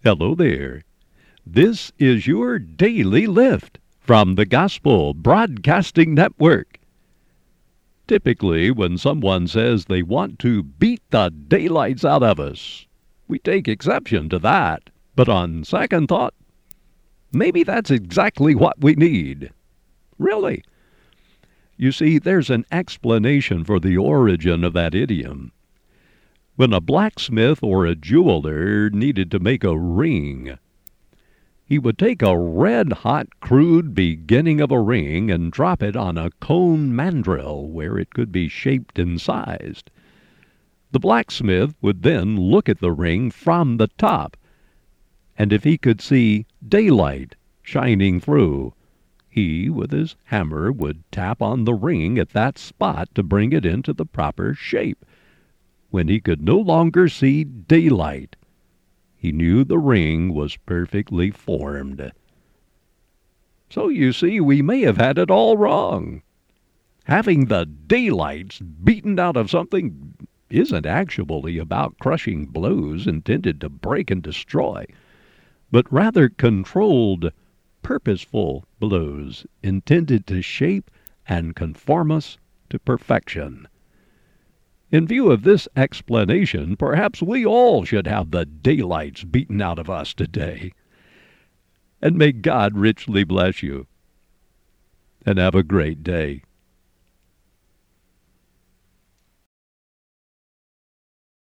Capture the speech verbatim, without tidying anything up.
Hello there. This is your Daily Lift from the Gospel Broadcasting Network. Typically, when someone says they want to beat the daylights out of us, we take exception to that. But on second thought, maybe that's exactly what we need. Really. You see, there's an explanation for the origin of that idiom. When a blacksmith or a jeweler needed to make a ring, he would take a red-hot, crude beginning of a ring and drop it on a cone mandrel where it could be shaped and sized. The blacksmith would then look at the ring from the top, and if he could see daylight shining through, he, with his hammer, would tap on the ring at that spot to bring it into the proper shape. When he could no longer see daylight, he knew the ring was perfectly formed. So you see, we may have had it all wrong. Having the daylights beaten out of something isn't actually about crushing blows intended to break and destroy, but rather controlled, purposeful blows intended to shape and conform us to perfection. In view of this explanation, perhaps we all should have the daylights beaten out of us today. And may God richly bless you. And have a great day.